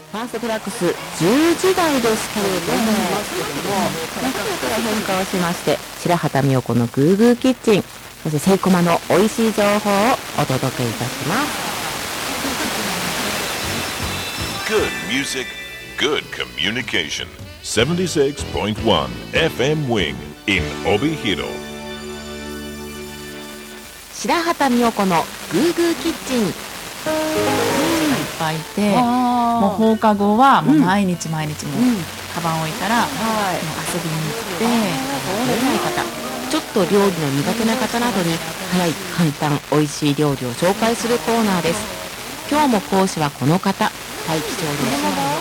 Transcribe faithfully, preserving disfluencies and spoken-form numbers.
ファーストトラックスじゅうじ台ですけれども、なかなか変化をしまして、白畑美代子のグーグーキッチン、そしてセイコマの美味しい情報をお届けいたします。 Good music, good communication. seventy-six point one エフエム Wing in Obihiro. 白畑美代子のグーグーキッチン。 いっぱいいて、もう放課後はもう毎日毎日もう、うん、カバン置いたら、はい、もう遊びに行って、 ない方、ちょっと料理の苦手な方などに早い簡単美味しい料理を紹介するコーナーです。今日も講師はこの方、大気町の